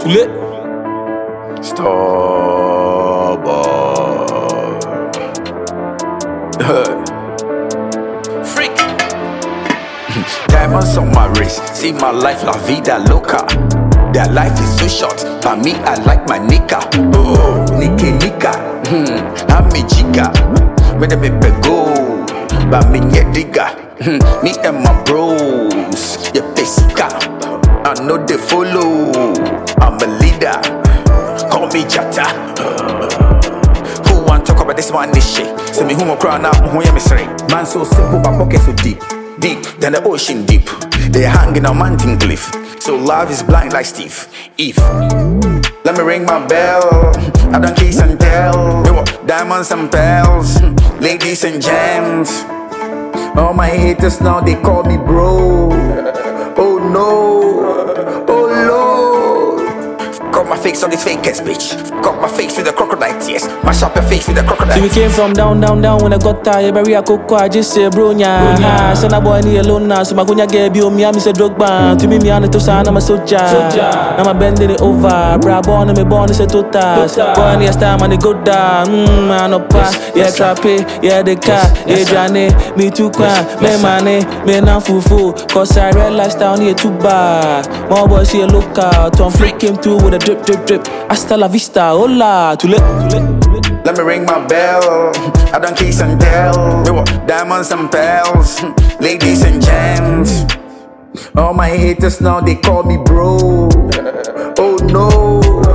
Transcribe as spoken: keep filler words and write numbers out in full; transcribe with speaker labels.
Speaker 1: too late.
Speaker 2: Starboy. Freak. Diamonds on my wrist. See my life, la vida loca. Their life is so short, but me, I like my nika. Oh, Niki Nika. Hmm, I'm a chica. Me the me go, but me get digga. Hmm, me and my bros, yeah, pesica. I know they follow. I'm a leader. Call me Jata. Who want talk about this one? This shit. Send me who more crown up, who am I say? Man so simple, but pocket so deep, deep than the ocean deep. They hanging on mountain cliff. So love is blind like Steve. If let me ring my bell, I don't kiss and tell. Diamonds and pearls, ladies and gems. All my haters now they call me bro. Oh no, oh Lord. Got my face on this fake ass bitch. Got my face with the crocodile tears. Mash up your face with the crocodile.
Speaker 1: See, we came from down, down, down. When I got tired, bury a cocoa, I just say bro nya. Send a boy ni alone now, so my gunya get you. Me I miss a drug band. To me me on the sign, I'm a soldier. I'm a bending it over. Bra born me born is a total. Boy next time and they go down. Mmm, man up pass. Yeah, clappy, yeah the car, yeah Johnny. Me too quiet, me money, me na fufu. Cause I realize down here too bad. My boy see a lookout. Tom Flick came through with a drip, drip, drip. Hasta la vista, hola. Too late, too late.
Speaker 2: Let me ring my bell. I don't kiss and tell. Diamonds and pearls, ladies and gems. All my haters now they call me bro. Oh no.